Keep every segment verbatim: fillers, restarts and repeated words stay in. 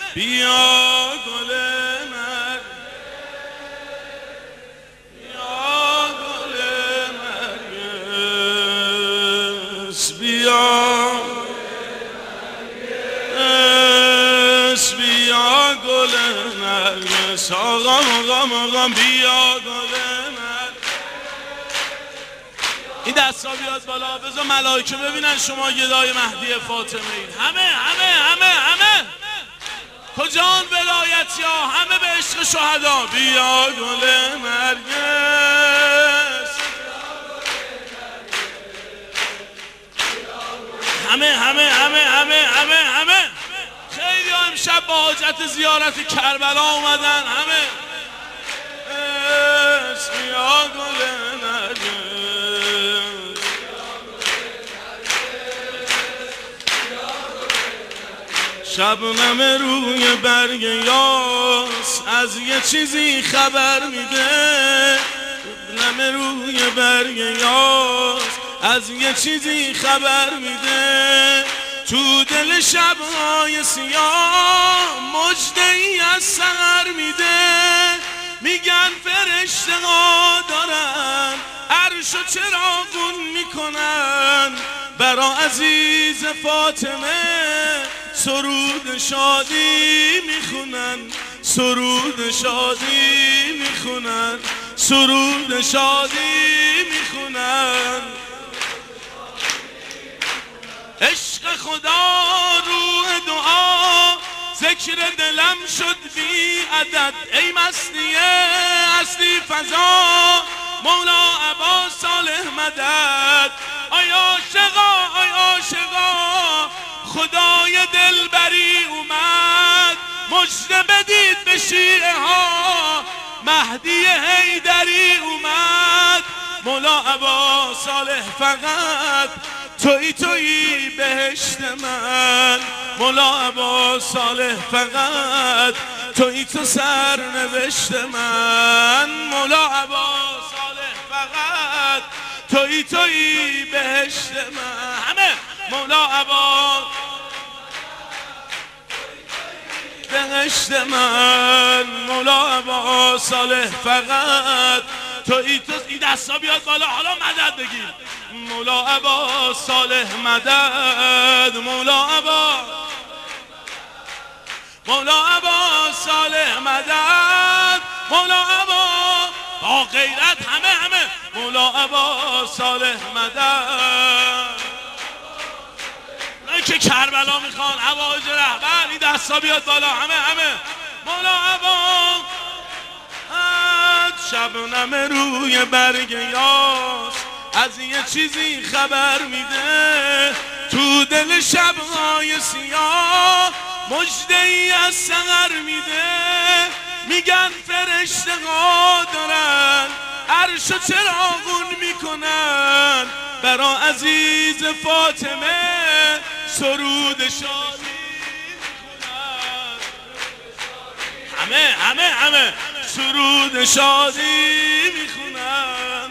بیا گل من، بیا گل نرگس، بیا بیا گل نرگس، آقا آقا آقا بیا گل نرگس. این دستا بیاد بالا، بذار ملائکه ببینن شما گدای مهدی فاطمه اید. همه همه همه همه کجان ولایتی ها، همه به عشق شهدا. بیا گل نرگس، همه همه همه همه همه همه خیلی ها امشب با حاجت زیارت کربلا اومدن. همه بیا گل نرگس، شبنم روی برگ یاس از یه چیزی خبر میده. شبنم روی برگ یاس از یه چیزی خبر میده. تو دل شبهای سیاه مژده‌ای از سحر میده. میگن فرشته ها دارن عرشو چراغون میکنن، برا عزیز فاطمه سرود شادی میخونن، سرود شادی میخونن، سرود شادی میخونن. عشق خدا روح دعا ذکر دلم شد بی عدد. ای مستی هستی فضا مولا ابا صالح مدد. آی عاشقا آی عاشقا خدای دلبری اومد. مژده بدید به شیعه ها مهدی حیدری اومد. مولا ابا صالح فقط توی توی بهشت من. مولا ابا صالح فقط توی تو سرنوشت من. مولا ابا صالح فقط توی توی بهشت من. همه مولا ابا بهشت من. مولا ابا صالح فقط توی تو. این دستا بیاد بالا، حالا مدد بگیر. مولا ابا صالح مدد، مولا ابا مولا ابا صالح مدد، مولا ابا با غیرت همه همه مولا ابا صالح مدد. اونایی که کربلا میخوان هوایج رهبر، این دستا بیاد بالا همه همه مولا ابا. شبنم روی برگ یاس از یه چیزی خبر میده. تو دل شبهای سیاه مژده‌ای از سحر میده. میگن فرشته ها دارن عرشو چراغون میکنن، برا عزیز فاطمه سرود شادی میکنن. همه همه همه سرود شادی میخونن.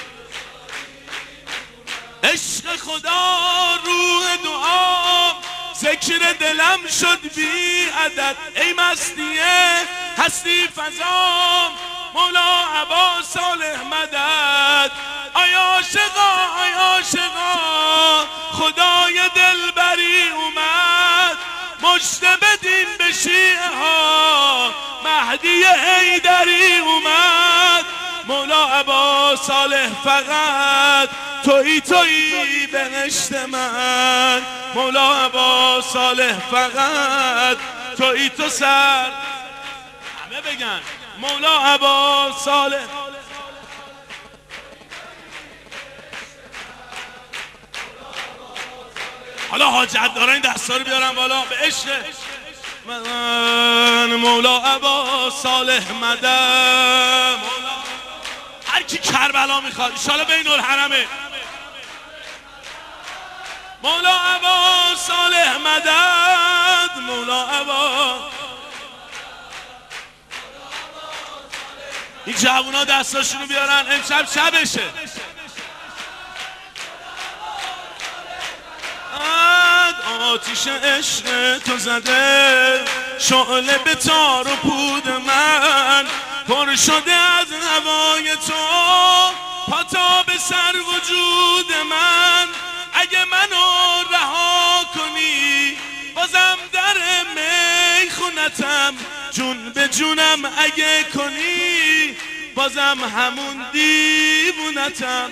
عشق خدا روح دعا ذکر دلم شد بی عدد. ای مستی هستی فضا مولا ابا صالح مدد. آی عاشقا آی عاشقا خدای دلبری اومد. مژده بدین به شیعه ها مهدی حیدری اومد. مولا ابا صالح فقط توی توی بهشت من. مولا ابا صالح فقط توی تو سر. همه بگن مولا ابا صالح. حالا حاجت دارن این دستا رو بیارن بالا به عشق من. مولا ابا صالح مدد. هر کی کربلا میخواد انشالله بین الحرمه. مولا ابا صالح مدد، مولا ابا. این جوونا دستاشونو بیارن امشب شبشه. آتیش عشق تو زده شعله به تار و پود من پر شده از هوای تو، پا تا به سر وجود من. اگه منو رها کنی بازم در میخونتم، جون به جونم اگه کنی بازم همون دیوونتم،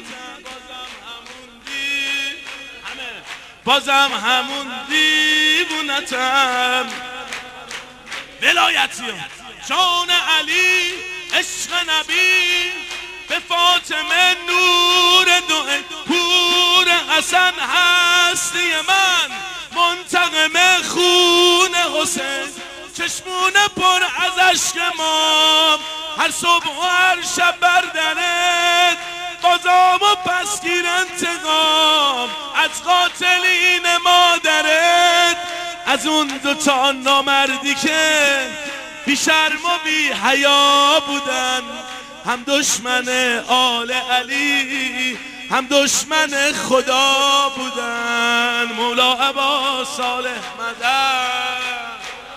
بازم همون دیوونتم. ولایتی جان علی عشق نبی به فاطمه نور دو پور حسن هستی من، منتقم خون حسین چشمونه پر از عشق ما. هر صبح و هر شب بردنت قضام و پس گیر انتقام از قاتلین مادرت، از اون دوتا نامردی که بی شرم و بی حیا بودن، هم دشمن آل علی هم دشمن خدا بودن. مولا ابا صالح مدد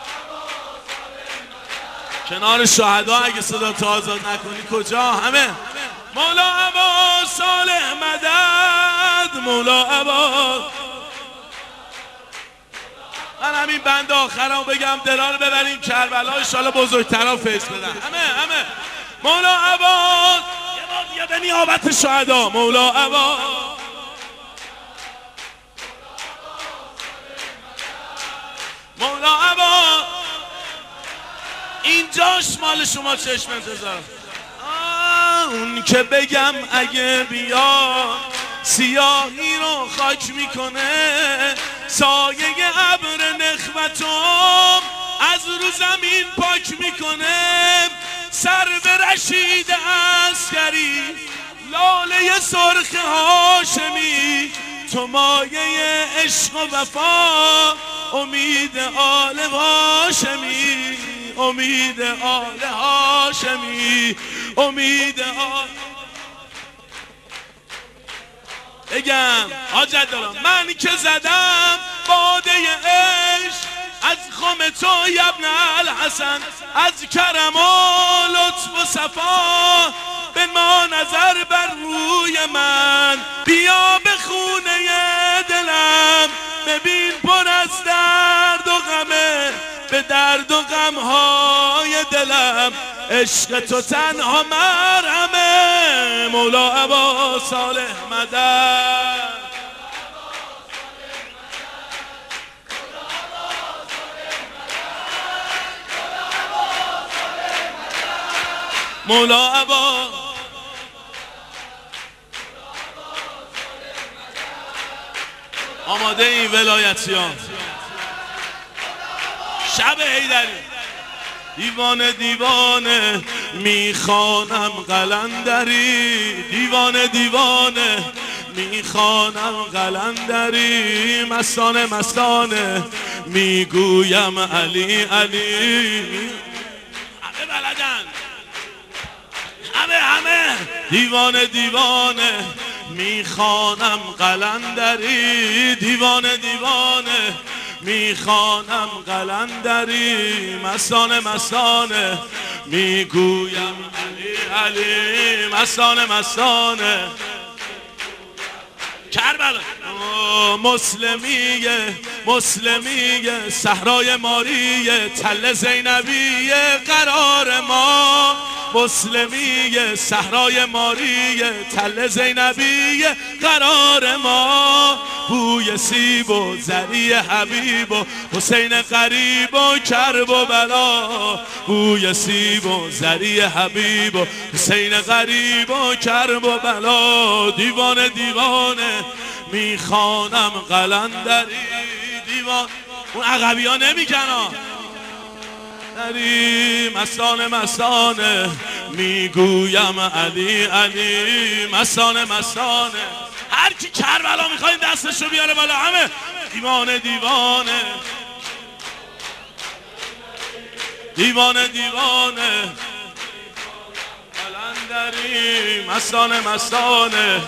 کنار شهدا اگه صدا تو آزاد نکنی کجا همه. مولا ابا صالح مدد، مولا ابا. من همین بند آخرم بگم دلار ببریم کربلا انشالله بزرگترها فیض بدن همه همه. مولا ابا یه بار دیگه به نیابت شهدا. مولا ابا مولا ابا اینجاش مال شما چشم انتظار. اون که بگم اگه بیا سیاهی رو خاک میکنه، سایه ابر نخوتم از رو زمین پاک میکنه. سر به رشید عسکری لاله سرخ هاشمی، تو مایه عشق و وفا امید آل هاشمی، امید آل هاشمی، امید آل. بگم حاجت دارم من که زدم باده عشق از خم تو یبن الحسن، از کرم و لطف و صفا به ما نظر بر روی من. بیا به خونه دلم ببین پر از درد و غمه، به درد و غمهای دلم عشق تو تنها مرهمه. مولا ابا صالح مدد، مولا ابا آماده این ولایتیان شب حیدری. دیوانه دیوانه میخوانم قلندری، دیوانه دیوانه میخوانم قلندری. مستانه مستانه میگویم علی علی. همه بلدن همه همه. دیوانه دیوانه میخوانم قلندری، دیوانه دیوانه میخوانم قلندری. مستانه مستانه میگویم علی علی. مستانه مستانه کربلا مسلمیه مسلمیه صحرای ماریه تل زینبیه قرار ما. مسلمیه صحرای ماریه تل زینبیه قرار ما. بوی سیب و زری حبیب و حسین قریب و کرب و بلا. بوی سیب و زری حبیب و حسین قریب و کرب و بلا. دیوانه دیوانه میخوانم قلندری. دیوان اون عقبی ها نمیکنن. مستانه مستانه میگویم علی علی. مستانه مستانه هر کی کربلا میخواین دستشو بیاره بالا همه. دیوانه دیوانه دیوانه دیوانه قلندری. مستانه مستانه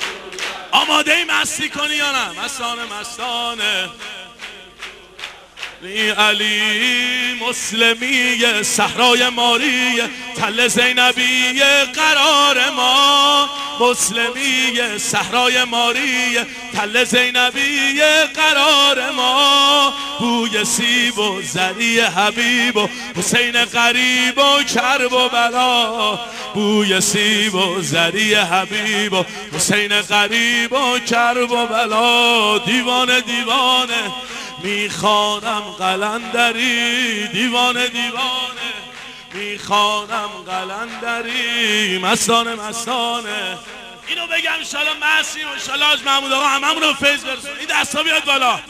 آماده ای مستی کنی یا نه؟ مستانه مستانه می علی مسلمی صحرای ماری تل زینبی قرار ما، مسلمی صحرای ماری تل زینبی قرار ما، بوی سیب و زری حبیب و حسین غریب و کرب و بلا، بوی سیب و زری حبیب و حسین غریب و کرب و بلا. دیوانه دیوانه میخوانم قلندری، دیوانه دیوانه میخوانم قلندری، مستانه مستانه. اینو بگم انشالله معصیم و انشالله حاج محمود آقا هممون رو فیض برسون. این دستا بیاد بالا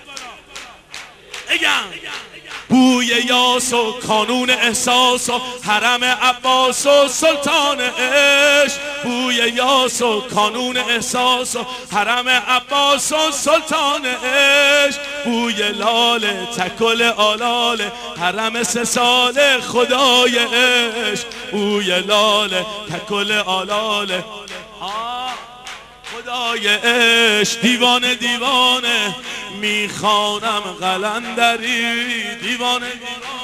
بگم بوی یاس و کانون احساس و حرم عباس و سلطان عشق، بوی یاس و کانون احساس و حرم عباس و سلطان عشق، بوی لال تکل آلال حرم سه سال خدای عشق، بوی لال تکل آلال خدای عشق. دیوانه دیوانه میخوانم قلندری، دیوانه دیوانه